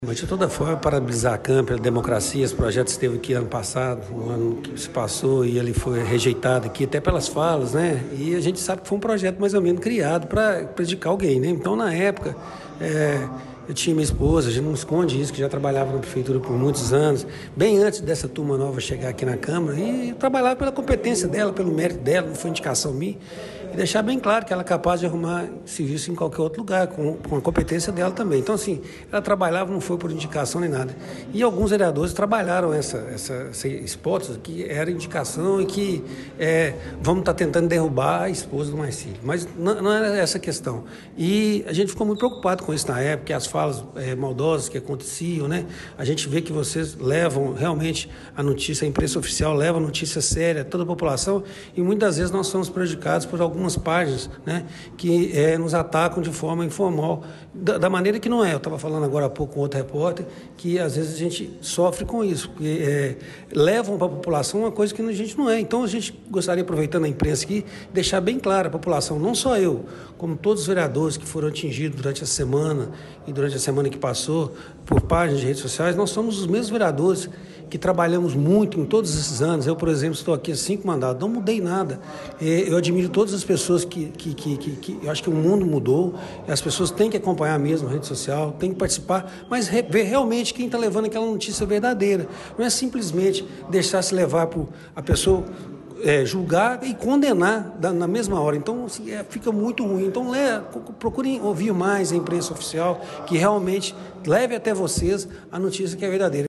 Mas de toda forma, parabenizar a CAM pela democracia, esse projeto esteve aqui ano passado, no ano que se passou, e ele foi rejeitado aqui, até pelas falas, né? E a gente sabe que foi um projeto mais ou menos criado para prejudicar alguém, né? Então, na época, eu tinha minha esposa, a gente não esconde isso, que já trabalhava na prefeitura por muitos anos, bem antes dessa turma nova chegar aqui na Câmara, e trabalhava pela competência dela, pelo mérito dela, não foi indicação minha, e deixar bem claro que ela é capaz de arrumar serviço em qualquer outro lugar, com a competência dela também. Então, assim, ela trabalhava, não foi por indicação nem nada. E alguns vereadores trabalharam essa hipótese, que era indicação e que vamos estar tentando derrubar a esposa do Marcílio. Mas não era essa a questão. E a gente ficou muito preocupado com isso na época, as falas maldosas que aconteciam, né? A gente vê que vocês levam realmente a notícia, a imprensa oficial leva a notícia séria a toda a população, e muitas vezes nós somos prejudicados por algumas páginas, né, que nos atacam de forma informal, da maneira que não é. Eu estava falando agora há pouco com outro repórter, que às vezes a gente sofre com isso, porque levam para a população uma coisa que a gente não é. Então a gente gostaria, aproveitando a imprensa aqui, deixar bem claro à população, não só eu, como todos os vereadores que foram atingidos durante a semana e durante a semana que passou, por páginas de redes sociais, nós somos os mesmos vereadores que trabalhamos muito em todos esses anos. Eu, por exemplo, estou aqui há 5 mandatos, não mudei nada. Eu admiro todas as pessoas que eu acho que o mundo mudou, as pessoas têm que acompanhar mesmo a rede social, têm que participar, mas ver realmente quem está levando aquela notícia verdadeira. Não é simplesmente deixar se levar por a pessoa julgar e condenar na mesma hora. Então, assim, fica muito ruim. Então, procurem ouvir mais a imprensa oficial, que realmente leve até vocês a notícia que é verdadeira.